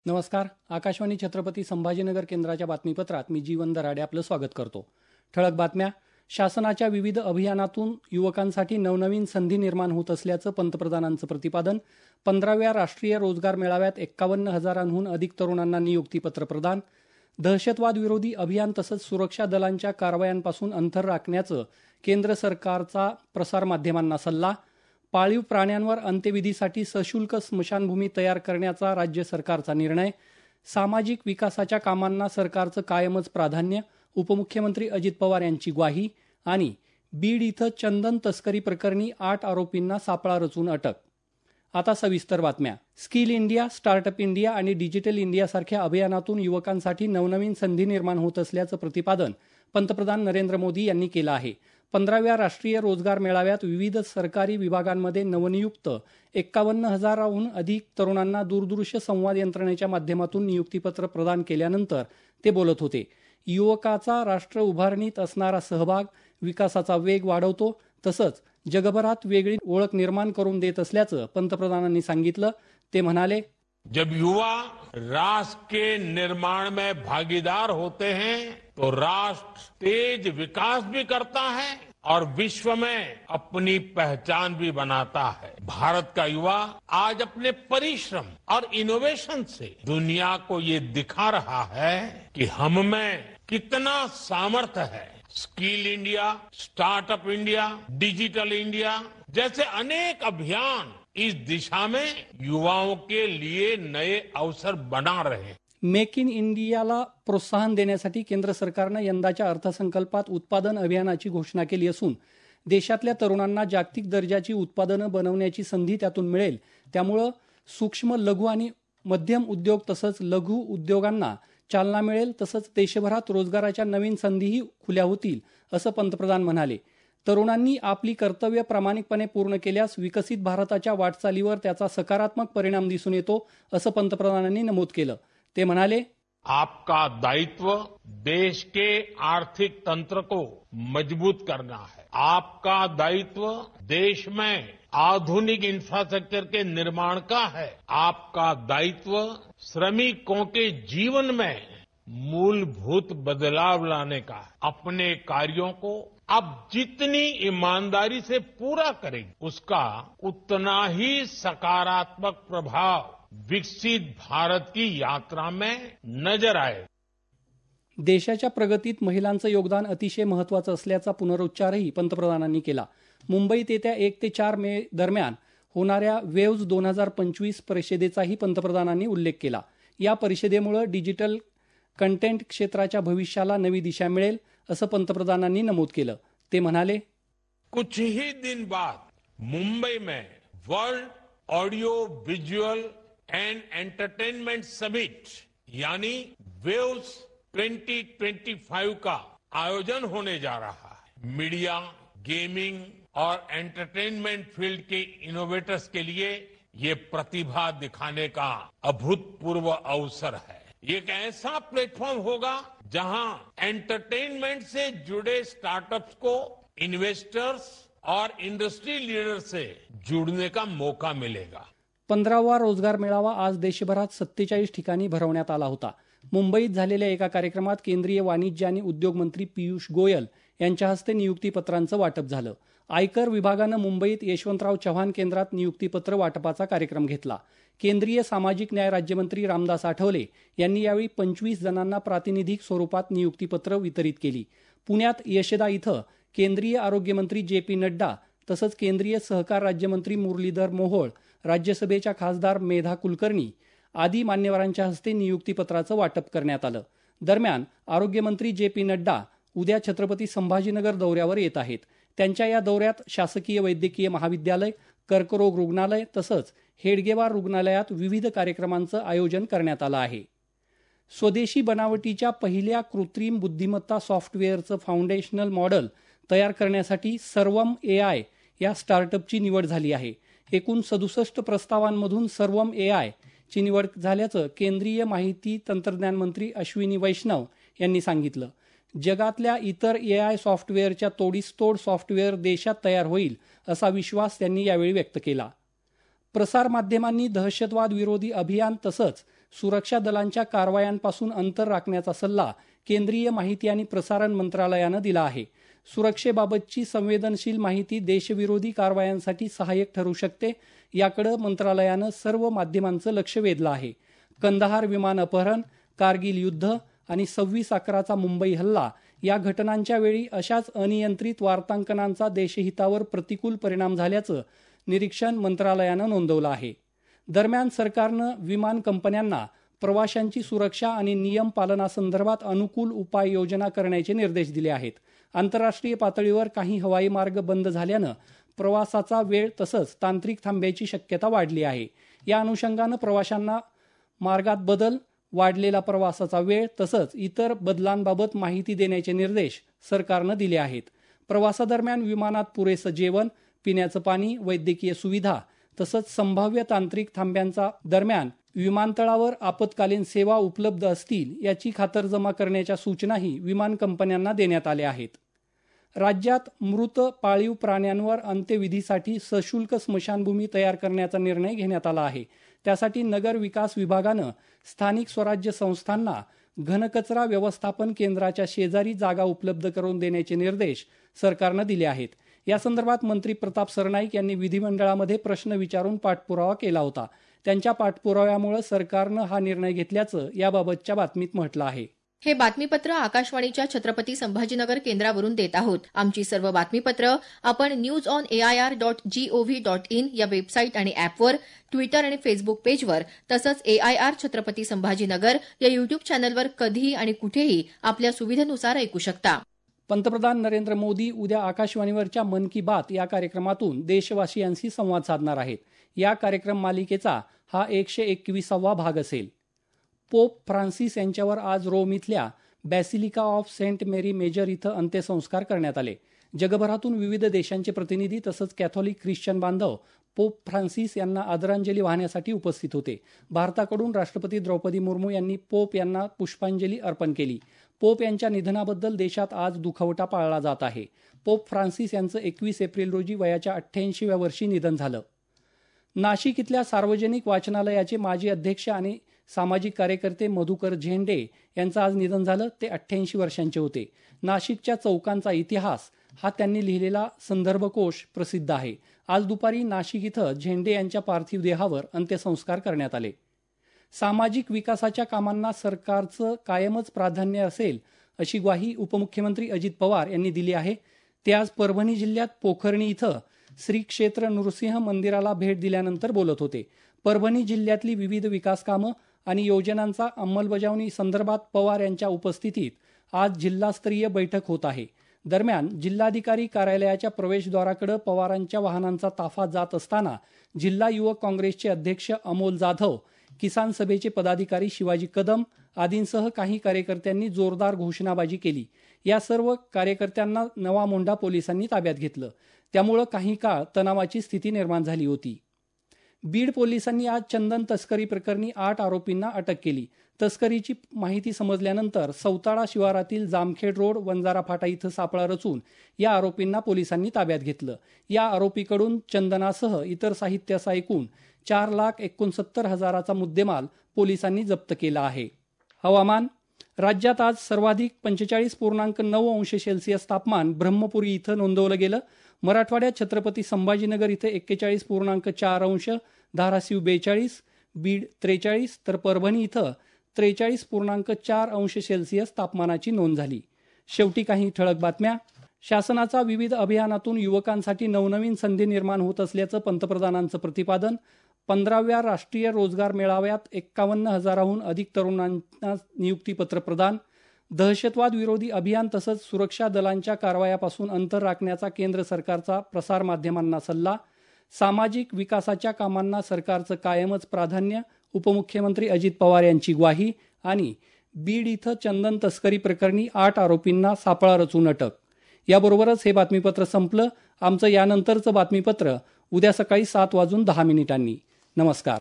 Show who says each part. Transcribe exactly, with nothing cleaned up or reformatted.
Speaker 1: नमस्कार. आकाशवाणी छत्रपती संभाजीनगर केंद्राच्या बातमीपत्रात मी जीवन दराडे आपलं स्वागत करतो. ठळक बातम्या. शासनाच्या विविध अभियानातून युवकांसाठी नवनवीन संधी निर्माण होत असल्याचं पंतप्रधानांचं प्रतिपादन. पंधराव्या राष्ट्रीय रोजगार मेळाव्यात एक्कावन्न हजारांहून अधिक तरुणांना नियुक्तीपत्र प्रदान. दहशतवाद विरोधी अभियान तसंच सुरक्षा दलांच्या कारवायांपासून अंतर राखण्याचं केंद्र सरकारचा प्रसारमाध्यमांना सल्ला. पाळीव प्राण्यांवर अंत्यविधीसाठी सशुल्क स्मशानभूमी तयार करण्याचा राज्य सरकारचा निर्णय. सामाजिक विकासाच्या कामांना सरकारचं कायमच प्राधान्य. उपमुख्यमंत्री अजित पवार यांची ग्वाही. आणि बीड इथं चंदन तस्करी प्रकरणी आठ आरोपींना सापळा रचून अटक. आता सविस्तर बातम्या. स्किल इंडिया, स्टार्टअप इंडिया आणि डिजिटल इंडियासारख्या अभियानातून युवकांसाठी नवनवीन संधी निर्माण होत असल्याचं प्रतिपादन पंतप्रधान नरेंद्र मोदी यांनी केलं आहे. पंधराव्या राष्ट्रीय रोजगार मेळाव्यात विविध सरकारी विभागांमध्ये नवनियुक्त एक्कावन्न हजाराहून अधिक तरुणांना दूरदृश्य संवाद यंत्रणेच्या माध्यमातून नियुक्तीपत्र प्रदान केल्यानंतर ते बोलत होते. युवकाचा राष्ट्र उभारणीत असणारा सहभाग विकासाचा वेग वाढवतो, तसंच जगभरात वेगळी ओळख निर्माण करून देत असल्याचं पंतप्रधानांनी सांगितलं. ते म्हणाले,
Speaker 2: जब युवा राष्ट्र के निर्माण में भागीदार होते हैं तो राष्ट्र तेज विकास भी करता है और विश्व में अपनी पहचान भी बनाता है. भारत का युवा आज अपने परिश्रम और इनोवेशन से दुनिया को ये दिखा रहा है कि हम में कितना सामर्थ्य है. Skill India, startup India, digital India जैसे अनेक अभियान इस दिशा में युवाओं के लिए नए अवसर बना रहे हैं.
Speaker 1: मेक इन इंडियाला प्रोत्साहन देण्यासाठी केंद्र सरकारनं यंदाच्या अर्थसंकल्पात उत्पादन अभियानाची घोषणा केली असून देशातल्या तरुणांना जागतिक दर्जाची उत्पादनं बनवण्याची संधी त्यातून मिळेल. त्यामुळं सूक्ष्म, लघु आणि मध्यम उद्योग तसंच लघु उद्योगांना चालना मिळेल, तसंच देशभरात रोजगाराच्या नवीन संधीही खुल्या होतील, असं पंतप्रधान म्हणाले. तरुणांनी आपली कर्तव्य प्रामाणिकपणे पूर्ण केल्यास विकसित भारताच्या वाटचालीवर त्याचा सकारात्मक परिणाम दिसून येतो, असं पंतप्रधानांनी नमूद केलं. ते म्हणाले,
Speaker 2: आपका दायित्व देश के आर्थिक तंत्र को मजबूत करना है. आपका दायित्व देश में आधुनिक इंफ्रास्ट्रक्चर के निर्माण का है. आपका दायित्व श्रमिकों के जीवन में मूलभूत बदलाव लाने का है. अपने कार्यों को आप जितनी ईमानदारी से पूरा करेंगे उसका उतना ही सकारात्मक प्रभाव विकसित भारत की यात्रा में नजर आए.
Speaker 1: देशाच्या प्रगतीत महिलांचं योगदान अतिशय महत्वाचं असल्याचा पुनरुच्चारही पंतप्रधानांनी केला. मुंबईत येत्या एक ते चार मे दरम्यान होणाऱ्या वेव्ज दोन हजार पंचवीस परिषदेचाही पंतप्रधानांनी उल्लेख केला. या परिषदेमुळे डिजिटल कंटेंट क्षेत्राच्या भविष्याला नवी दिशा मिळेल, असं पंतप्रधानांनी नमूद केलं. ते म्हणाले,
Speaker 2: कुछ ही दिन बाद मुंबई में world audio visual and entertainment summit यानी वेव्स ट्वेंटी ट्वेंटी फाइव का आयोजन होने जा रहा है. मीडिया, गेमिंग और एंटरटेनमेंट फील्ड के इनोवेटर्स के लिए ये प्रतिभा दिखाने का अभूतपूर्व अवसर है. ये एक ऐसा प्लेटफॉर्म होगा जहां एंटरटेनमेंट से जुड़े स्टार्टअप्स को इन्वेस्टर्स और इंडस्ट्री लीडर्स से जुड़ने का मौका मिलेगा.
Speaker 1: पंधरावा रोजगार मेळावा आज देशभरात सत्तेचाळीस ठिकाणी भरवण्यात आला होता. मुंबईत झालेल्या एका कार्यक्रमात केंद्रीय वाणिज्य आणि उद्योग मंत्री पियुष गोयल यांच्या हस्ते नियुक्तीपत्रांचं वाटप झालं. आयकर विभागानं मुंबईत यशवंतराव चव्हाण केंद्रात नियुक्तीपत्र वाटपाचा कार्यक्रम घेतला. केंद्रीय सामाजिक न्याय राज्यमंत्री रामदास आठवले यांनी यावेळी पंचवीस जणांना प्रातिनिधिक स्वरूपात नियुक्तीपत्र वितरित केली. पुण्यात यशदा इथं केंद्रीय आरोग्यमंत्री जे पी नड्डा तसंच केंद्रीय सहकार राज्यमंत्री मुरलीधर मोहोळ, राज्यसभेच्या खासदार मेधा कुलकर्णी आदी मान्यवरांच्या हस्ते नियुक्तीपत्राचं वाटप करण्यात आलं. दरम्यान आरोग्यमंत्री जे पी नड्डा उद्या छत्रपती संभाजीनगर दौऱ्यावर येत आहेत. त्यांच्या या दौऱ्यात शासकीय वैद्यकीय महाविद्यालय, कर्करोग रुग्णालय तसंच हेडगेवार रुग्णालयात विविध कार्यक्रमांचं आयोजन करण्यात आलं आहे. स्वदेशी बनावटीच्या पहिल्या कृत्रिम बुद्धिमत्ता सॉफ्टवेअरचं फाउंडेशनल मॉडेल तयार करण्यासाठी सर्वम एआय या स्टार्टअपची निवड झाली आहे. एकूण सदुसष्ट प्रस्तावांमधून सर्वम एआय ची निवड झाल्याचं केंद्रीय माहिती तंत्रज्ञान मंत्री अश्विनी वैष्णव यांनी सांगितलं. जगातल्या इतर एआय सॉफ्टवेअरच्या तोडीसतोड सॉफ्टवेअर देशात तयार होईल असा विश्वास त्यांनी यावेळी व्यक्त केला. प्रसारमाध्यमांनी दहशतवाद विरोधी अभियान तसंच सुरक्षा दलांच्या कारवायांपासून अंतर राखण्याचा सल्ला केंद्रीय माहिती आणि प्रसारण मंत्रालयानं दिला आहे. सुरक्षेबाबतची संवेदनशील माहिती देशविरोधी कारवायांसाठी सहाय्यक ठरू शकते, याकडे मंत्रालयानं सर्व माध्यमांचं लक्ष वेधलं आहे. कंदाहार विमान अपहरण, कारगिल युद्ध आणि सव्वीस अकराचा मुंबई हल्ला या घटनांच्या वेळी अशाच अनियंत्रित वार्तांकनांचा देशहितावर प्रतिकूल परिणाम झाल्याचं निरीक्षण मंत्रालयानं नोंदवलं आहे. दरम्यान सरकारनं विमान कंपन्यांना प्रवाशांची सुरक्षा आणि नियम पालनासंदर्भात अनुकूल उपाययोजना करण्याचे निर्देश दिले आहेत. आंतरराष्ट्रीय पातळीवर काही हवाई मार्ग बंद झाल्यानं प्रवासाचा वेळ तसंच तांत्रिक थांब्याची शक्यता वाढली आहे. या अनुषंगानं प्रवाशांना मार्गात बदल, वाढलेला प्रवासाचा वेळ तसंच इतर बदलांबाबत माहिती देण्याचे निर्देश सरकारनं दिले आहेत. प्रवासादरम्यान विमानात पुरेसं जेवण, पिण्याचं पाणी, वैद्यकीय सुविधा तसंच संभाव्य तांत्रिक थांब्यांचा दरम्यान विमानतळावर आपत्कालीन सेवा उपलब्ध असतील याची खातरजमा करण्याच्या सूचनाही विमान कंपन्यांना देण्यात आल्या आहेत. राज्यात मृत पाळीव प्राण्यांवर अंत्यविधीसाठी सशुल्क स्मशानभूमी तयार करण्याचा निर्णय घेण्यात आला आहे. त्यासाठी नगर विकास विभागानं स्थानिक स्वराज्य संस्थांना घनकचरा व्यवस्थापन केंद्राच्या शेजारी जागा उपलब्ध करून देण्याचे निर्देश सरकारनं दिले आहेत. या संदर्भात मंत्री प्रताप सरनाईक यांनी विधिमंडळामध्ये प्रश्न विचारून पाठपुरावा केला होता. त्यांच्या पाठपुराव्यामुळे सरकारनं हा निर्णय घेतल्याचं याबाबतच्या बातमीत म्हटलं आहे.
Speaker 3: हे बातमीपत्र आकाशवाणीच्या छत्रपती संभाजीनगर केंद्रावरून देत आहोत. आमची सर्व बातमीपत्र आपण news on AIR dot gov dot in या वेबसाईट आणि ॲपवर, ट्विटर आणि फेसबुक पेजवर तसंच एआयआर छत्रपती संभाजीनगर या युट्यूब चॅनलवर कधीही आणि कुठेही आपल्या सुविधेनुसार ऐकू शकता.
Speaker 1: पंतप्रधान नरेंद्र मोदी उद्या आकाशवाणीवरच्या मन की बात या कार्यक्रमातून देशवासियांशी संवाद साधणार आहेत. या कार्यक्रम मालिकेचा हा एकशे एकविसावा भाग असेल. पोप फ्रान्सिस यांच्यावर आज रोम इथल्या basilica of Saint Mary Major इथं अंत्यसंस्कार करण्यात आले. जगभरातून विविध देशांचे प्रतिनिधी तसंच कॅथॉलिक ख्रिश्चन बांधव पोप फ्रान्सिस यांना आदरांजली वाहण्यासाठी उपस्थित होते. भारताकडून राष्ट्रपती द्रौपदी मुर्मू यांनी पोप यांना पुष्पांजली अर्पण केली. पोप यांच्या निधनाबद्दल देशात आज दुखवटा पाळला जात आहे. पोप फ्रान्सिस यांचं एकवीस एप्रिल रोजी वयाच्या अठ्ठ्याऐंशीव्या वर्षी निधन झालं. नाशिक इथल्या सार्वजनिक वाचनालयाचे माजी अध्यक्ष आणि सामाजिक कार्यकर्ते मधुकर झेंडे यांचं आज निधन झालं. ते अठ्ठ्याऐंशी वर्षांचे होते. नाशिकच्या चौकांचा इतिहास हा त्यांनी लिहिलेला संदर्भकोश प्रसिद्ध आहे. आज दुपारी नाशिक इथं झेंडे यांच्या पार्थिव देहावर अंत्यसंस्कार करण्यात आले. सामाजिक विकासाच्या कामांना सरकारचं कायमच प्राधान्य असेल अशी ग्वाही उपमुख्यमंत्री अजित पवार यांनी दिली आहे. ते आज परभणी जिल्ह्यात पोखर्णी इथं श्री क्षेत्र नृसिंह मंदिराला भेट दिल्यानंतर बोलत होते. परभणी जिल्ह्यातली विविध विकास कामं आणि योजनांचा अंमलबजावणी संदर्भात पवार यांच्या उपस्थितीत आज जिल्हास्तरीय बैठक होत आहे. दरम्यान जिल्हाधिकारी कार्यालयाच्या प्रवेशद्वाराकडे पवारांच्या वाहनांचा ताफा जात असताना जिल्हा युवक काँग्रेसचे अध्यक्ष अमोल जाधव, किसान सभेचे पदाधिकारी शिवाजी कदम आदींसह काही कार्यकर्त्यांनी जोरदार घोषणाबाजी केली. या सर्व कार्यकर्त्यांना नवा मोंढा पोलिसांनी ताब्यात घेतलं. त्यामुळे काही काळ तणावाची स्थिती निर्माण झाली होती. बीड पोलिसांनी आज चंदन तस्करी प्रकरणी आठ आरोपींना अटक केली. तस्करीची माहिती समजल्यानंतर सौताळा शिवारातील जामखेड रोड वंजारा फाटा इथं सापळा रचून या आरोपींना पोलिसांनी ताब्यात घेतलं. या आरोपीकडून चंदनासह इतर साहित्याचा एकूण चार लाख एकोणसत्तर हजाराचा मुद्देमाल पोलिसांनी जप्त केला आहे. हवामान. राज्यात आज सर्वाधिक पंचेचाळीस पूर्णांक नऊ अंश सेल्सिअस तापमान ब्रह्मपुरी इथं नोंदवलं गेलं. मराठवाड्यात छत्रपती संभाजीनगर इथं एक्केचाळीस पूर्णांक चार अंश, धाराशिव बेचाळीस, बीड त्रेचाळीस तर परभणी इथं त्रेचाळीस पूर्णांक चार अंश सेल्सिअस तापमानाची नोंद झाली. शेवटी काही ठळक बातम्या. शासनाचा विविध अभियानातून युवकांसाठी नवनवीन संधी निर्माण होत असल्याचं पंतप्रधानांचं प्रतिपादन. पंधराव्या राष्ट्रीय रोजगार मेळाव्यात एक्कावन्न हजाराहून अधिक तरुणांना नियुक्तीपत्र प्रदान. दहशतवाद विरोधी अभियान तसंच सुरक्षा दलांच्या कारवायापासून अंतर राखण्याचा केंद्र सरकारचा प्रसारमाध्यमांना सल्ला. सामाजिक विकासाच्या कामांना सरकारचं कायमच प्राधान्य, उपमुख्यमंत्री अजित पवार यांची ग्वाही. आणि बीड इथं चंदन तस्करी प्रकरणी आठ आरोपींना सापळा रचून अटक. याबरोबरच हे बातमीपत्र संपलं. आमचं यानंतरचं बातमीपत्र उद्या सकाळी सात वाजून दहा मिनिटांनी. नमस्कार.